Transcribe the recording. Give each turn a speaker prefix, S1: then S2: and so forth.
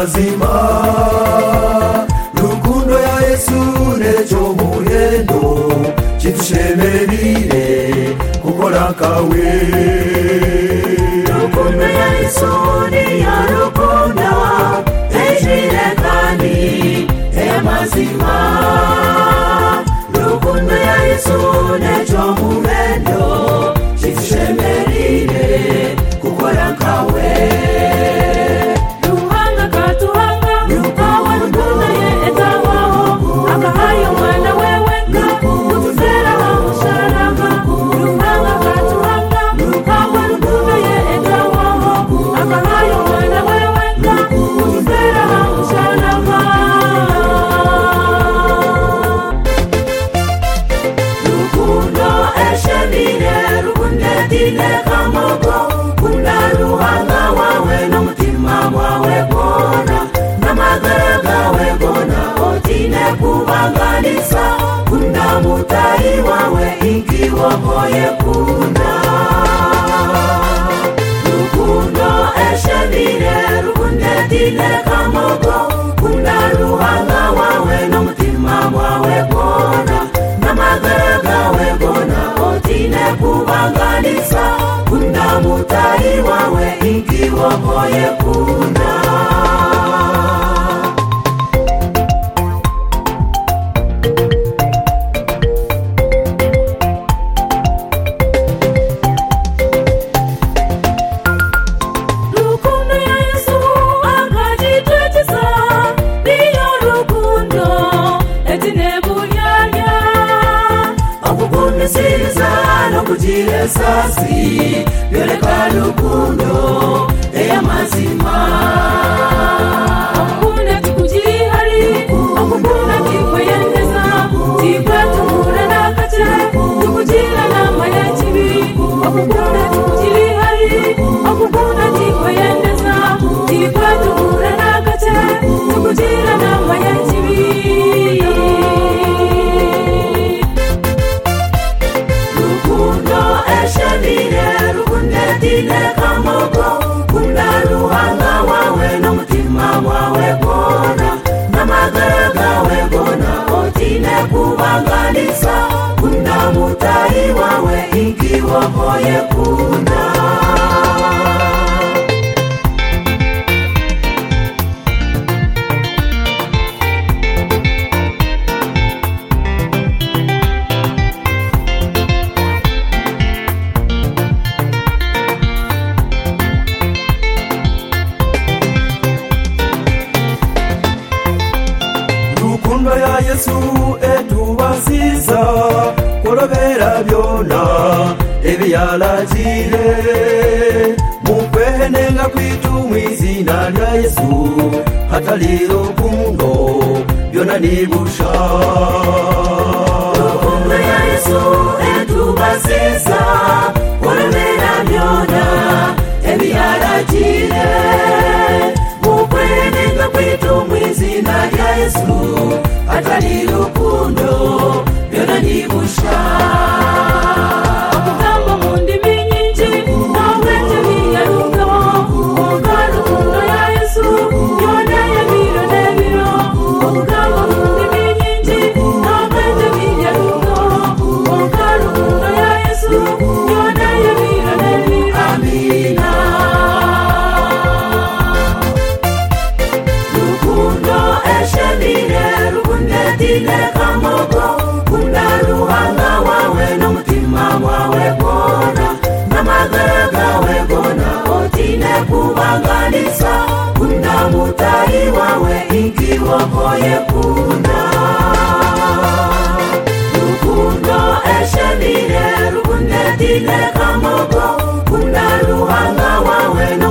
S1: mazima rukundo ya Yesu necho muhendo chitushemerire kukora kawe
S2: rukundo ya Yesu ni ya rukundo ejire kandi mazima rukundo ya Yesu necho muhendo chitushemerire kukora kawe ruhanga katuhanga rukawa rukundo ye etawaho akahayo mwana wewe kutuzera umusharaba ruhanga katuhanga rukawa rukundo ye etawaho akahayo mwana wewe kutuzera umusharaba rukundo eshenire rukunde dine kamogo kunda ruhanga wawe n'umutima wawe gona n'amagara gawe gona otine kubanganisa kunda mutayi wawe ikiwa moye kunda rukundo eshenire rukunde dine kamogo kunda ruhanga wawe n'umutima wawe gona n'amagara gawe gona otine kubanganisa kunda mutayi wawe ikiwa moye kunda rukundo ya Yesu akajitwetesa niyo rukundo etine buryarya okukumisiriza n'okugira esasi byoleka rukundo ey'amazima okukunda tikugihali okukunda tikweyendeza tikwetumura n'akace tikugira nama y'ekibi okukunda tikugihali okukunda tikweyendeza tikwetumura n'akace tikugira nama y'ekibi rukundo eshenire rukunde dine kamogo kunda ruhanga wawe n'umutima wawe gona n'amagara gawe gona otine kubanganisa kunda mutayi wawe ikiwa moye kunda
S1: rukundo ya Yesu etubasiza korobera byona ebyalagire mukwenenga kwitu mwizina lya Yesu hatali rukundo byona nibusha
S2: rukundo ya Yesu etubasiza korobera byona ebyalagire mukwenenga kwitu mwizina lya Yesu hatali rukundo byona nibusha okugamba mu ndimi nyingi n'obwete biyarugaho okuga rukundo ya Yesu byona y'ebiro n'ebiro okugamba mu ndimi nyingi n'obwete biyarugaho okuga rukundo ya Yesu byona y'ebiro n'ebiro amina rukundo eshenire rukunde dine kamogo kunda ruhanga wawe n'umutima wawe gona n'amagara gawe gona otine kubanganisa kunda mutayi wawe ikiwa moye kunda rukundo eshenire rukunde dine kamogo kunda ruhanga wawe